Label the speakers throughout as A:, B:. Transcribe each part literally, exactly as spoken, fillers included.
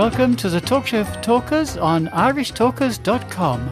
A: Welcome to the Talk Show for Talkers on irish talkers dot com.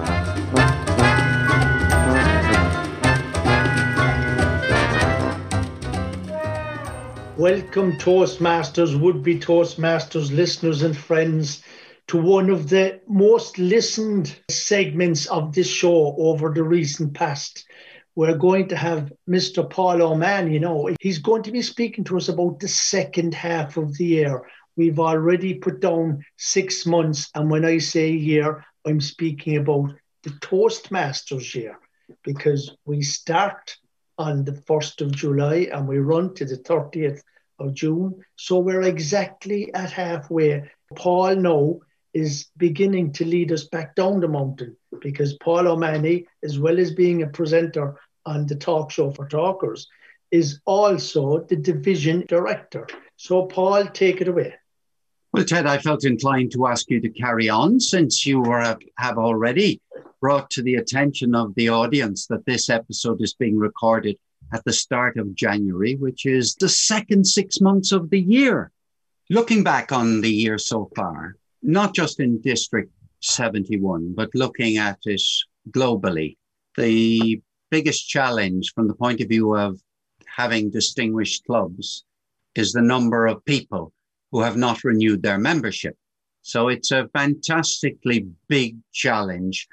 B: Welcome, Toastmasters, would-be Toastmasters, listeners and friends, to one of the most listened segments of this show over the recent past. We're going to have Mister Paul O'Mahony. You know, he's going to be speaking to us about the second half of the year. We've already put down six months, and when I say year, I'm speaking about the Toastmasters year, because we start on the first of July and we run to the thirtieth of June. So we're exactly at halfway. Paul now is beginning to lead us back down the mountain, because Paul O'Mahony, as well as being a presenter on the Talk Show for Talkers, is also the division director. So Paul, take it away.
C: Well, Ted, I felt inclined to ask you to carry on, since you were, have already brought to the attention of the audience that this episode is being recorded at the start of January, which is the second six months of the year. Looking back on the year so far, not just in District seventy-one, but looking at it globally, the biggest challenge from the point of view of having distinguished clubs is the number of people who have not renewed their membership. So it's a fantastically big challenge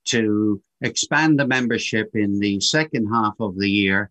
C: to expand the membership in the second half of the year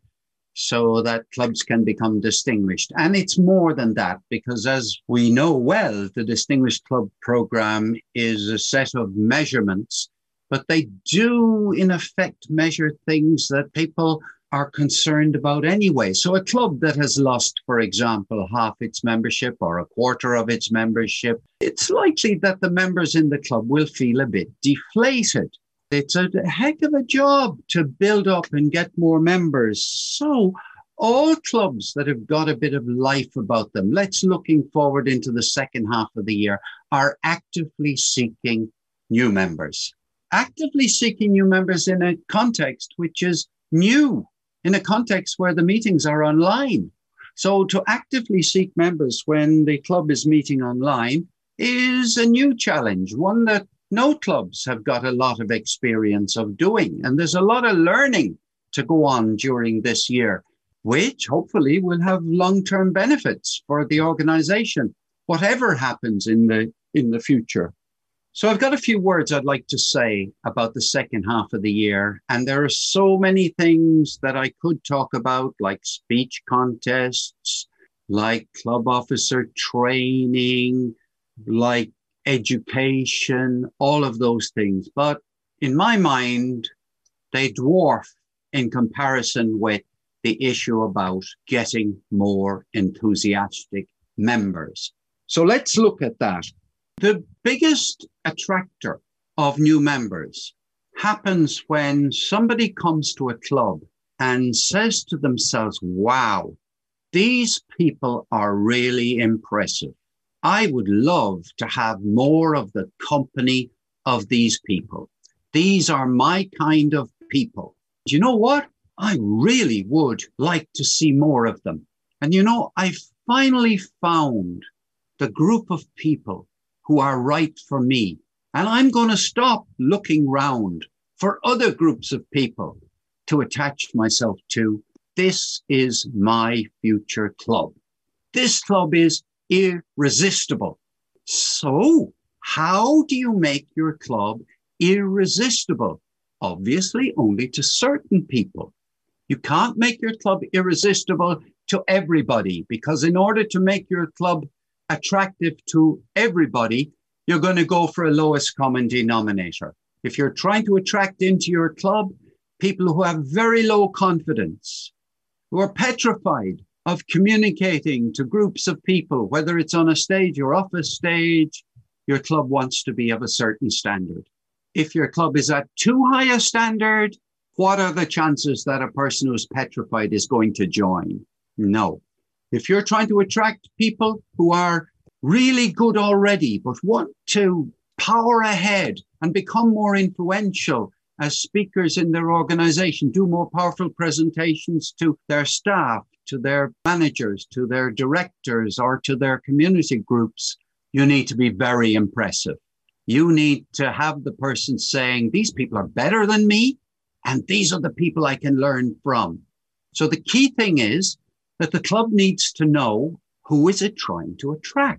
C: so that clubs can become distinguished. And it's more than that, because as we know well, the Distinguished Club Programme is a set of measurements, but they do in effect measure things that people are concerned about anyway. So a club that has lost, for example, half its membership or a quarter of its membership, it's likely that the members in the club will feel a bit deflated. It's a heck of a job to build up and get more members. So all clubs that have got a bit of life about them, let's looking forward into the second half of the year, are actively seeking new members. Actively seeking new members in a context which is new, in a context where the meetings are online. So to actively seek members when the club is meeting online is a new challenge, one that no clubs have got a lot of experience of doing. And there's a lot of learning to go on during this year, which hopefully will have long-term benefits for the organization, whatever happens in the, in the future. So I've got a few words I'd like to say about the second half of the year. And there are so many things that I could talk about, like speech contests, like club officer training, like education, all of those things. But in my mind, they dwarf in comparison with the issue about getting more enthusiastic members. So let's look at that. The biggest attractor of new members happens when somebody comes to a club and says to themselves, wow, these people are really impressive. I would love to have more of the company of these people. These are my kind of people. Do you know what? I really would like to see more of them. And you know, I finally found the group of people who are right for me. And I'm going to stop looking round for other groups of people to attach myself to. This is my future club. This club is irresistible. So how do you make your club irresistible? Obviously, only to certain people. You can't make your club irresistible to everybody, because in order to make your club attractive to everybody, you're going to go for a lowest common denominator. If you're trying to attract into your club people who have very low confidence, who are petrified of communicating to groups of people, whether it's on a stage or off a stage, your club wants to be of a certain standard. If your club is at too high a standard, what are the chances that a person who's petrified is going to join? No. If you're trying to attract people who are really good already, but want to power ahead and become more influential as speakers in their organization, do more powerful presentations to their staff, to their managers, to their directors, or to their community groups, You need to be very impressive. You need to have the person saying, these people are better than me, and these are the people I can learn from. So the key thing is that the club needs to know, who is it trying to attract?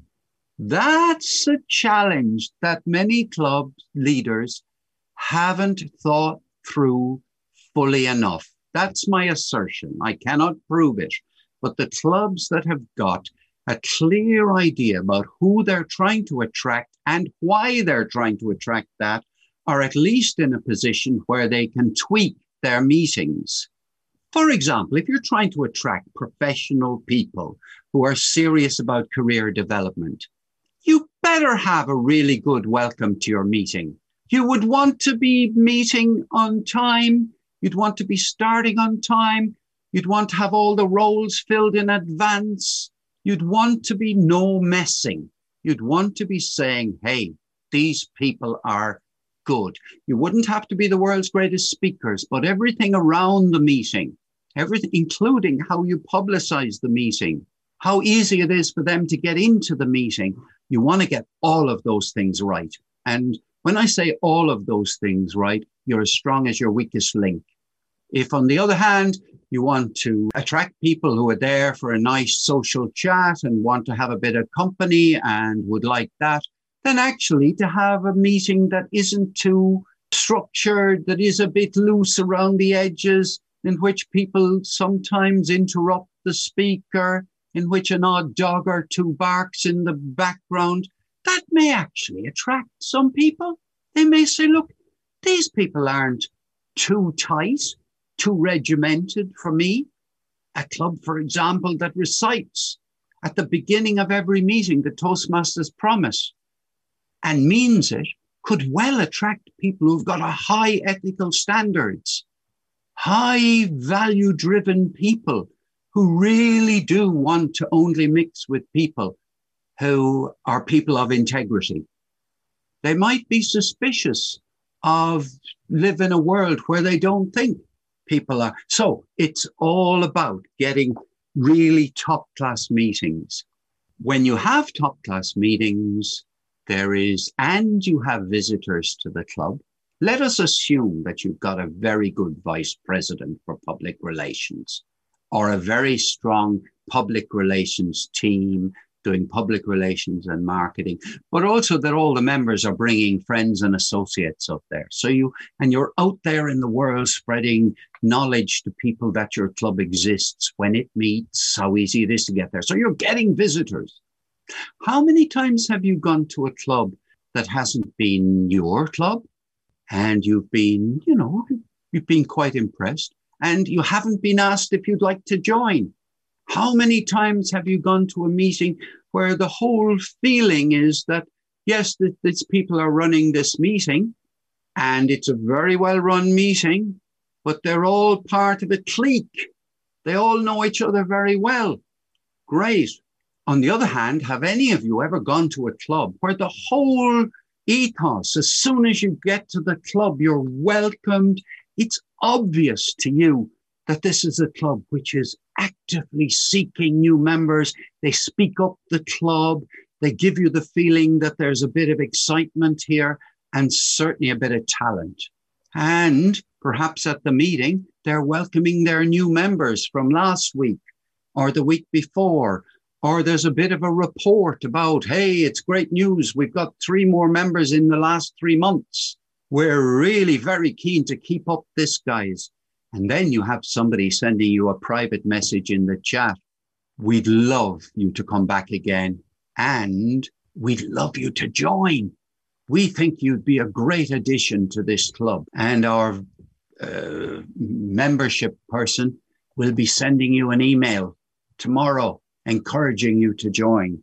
C: That's a challenge that many club leaders haven't thought through fully enough. That's my assertion. I cannot prove it. But the clubs that have got a clear idea about who they're trying to attract and why they're trying to attract that are at least in a position where they can tweak their meetings. For example, if you're trying to attract professional people who are serious about career development, you better have a really good welcome to your meeting. You would want to be meeting on time. You'd want to be starting on time. You'd want to have all the roles filled in advance. You'd want to be no messing. You'd want to be saying, hey, these people are good. You wouldn't have to be the world's greatest speakers, but everything around the meeting, everything, including how you publicize the meeting, how easy it is for them to get into the meeting. You want to get all of those things right. And when I say all of those things right, you're as strong as your weakest link. If, on the other hand, you want to attract people who are there for a nice social chat and want to have a bit of company and would like that, then actually to have a meeting that isn't too structured, that is a bit loose around the edges, in which people sometimes interrupt the speaker, in which an odd dog or two barks in the background, that may actually attract some people. They may say, look, these people aren't too tight, too regimented for me. A club, for example, that recites at the beginning of every meeting the Toastmasters promise and means it could well attract people who've got a high ethical standards, high value-driven people who really do want to only mix with people who are people of integrity. They might be suspicious of live in a world where they don't think people are. So it's all about getting really top-class meetings. When you have top-class meetings, there is, and you have visitors to the club, let us assume that you've got a very good vice president for public relations or a very strong public relations team doing public relations and marketing, but also that all the members are bringing friends and associates up there. So you, and you're out there in the world spreading knowledge to people that your club exists, when it meets, how easy it is to get there. So you're getting visitors. How many times have you gone to a club that hasn't been your club and you've been, you know, you've been quite impressed and you haven't been asked if you'd like to join? How many times have you gone to a meeting where the whole feeling is that, yes, th- these people are running this meeting and it's a very well-run meeting, but they're all part of a clique. They all know each other very well. Great. On the other hand, have any of you ever gone to a club where the whole ethos, as soon as you get to the club, you're welcomed? It's obvious to you that this is a club which is actively seeking new members. They speak up the club. They give you the feeling that there's a bit of excitement here and certainly a bit of talent. And perhaps at the meeting, they're welcoming their new members from last week or the week before. Or there's a bit of a report about, hey, it's great news. We've got three more members in the last three months. We're really very keen to keep up this, guys. And then you have somebody sending you a private message in the chat. We'd love you to come back again. And we'd love you to join. We think you'd be a great addition to this club. And our uh, membership person will be sending you an email tomorrow encouraging you to join.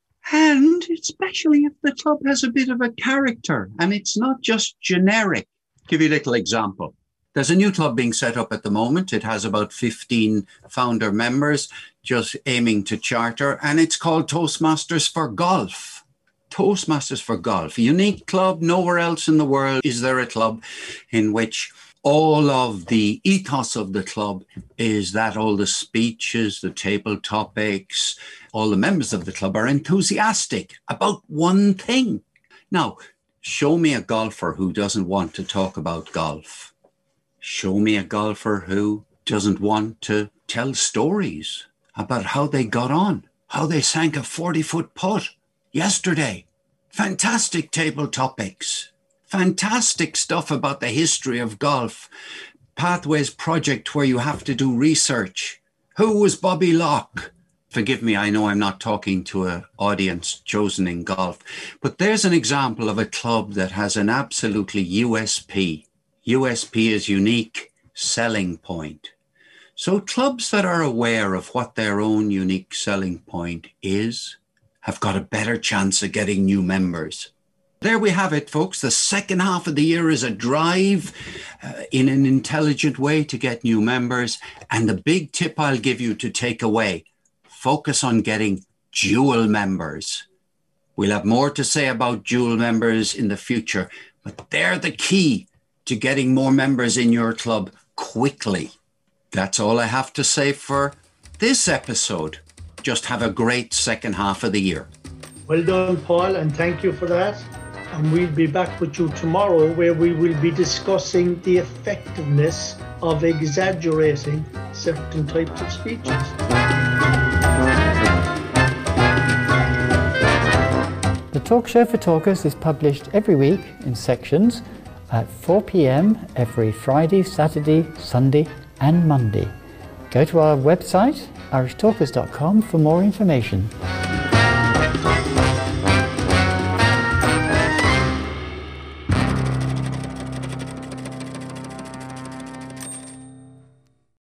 C: And especially if the club has a bit of a character and it's not just generic. Give you a little example. There's a new club being set up at the moment. It has about fifteen founder members just aiming to charter, and it's called Toastmasters for Golf. Toastmasters for Golf, a unique club. Nowhere else in the world is there a club in which all of the ethos of the club is that all the speeches, the table topics, all the members of the club are enthusiastic about one thing. Now, show me a golfer who doesn't want to talk about golf. Show me a golfer who doesn't want to tell stories about how they got on, how they sank a forty-foot putt yesterday. Fantastic table topics. Fantastic stuff about the history of golf. Pathways project where you have to do research. Who was Bobby Locke? Forgive me, I know I'm not talking to an audience chosen in golf, but there's an example of a club that has an absolutely U S P. U S P is unique selling point. So clubs that are aware of what their own unique selling point is have got a better chance of getting new members. There we have it, folks. The second half of the year is a drive uh, in an intelligent way to get new members. And the big tip I'll give you to take away, focus on getting dual members. We'll have more to say about dual members in the future, but they're the key to getting more members in your club quickly. That's all I have to say for this episode. Just have a great second half of the year.
B: Well done, Paul, and thank you for that. And we'll be back with you tomorrow where we will be discussing the effectiveness of exaggerating certain types of speeches.
A: The Talk Show for Talkers is published every week in sections at four p.m. every Friday, Saturday, Sunday and Monday. Go to our website, irish talkers dot com, for more information.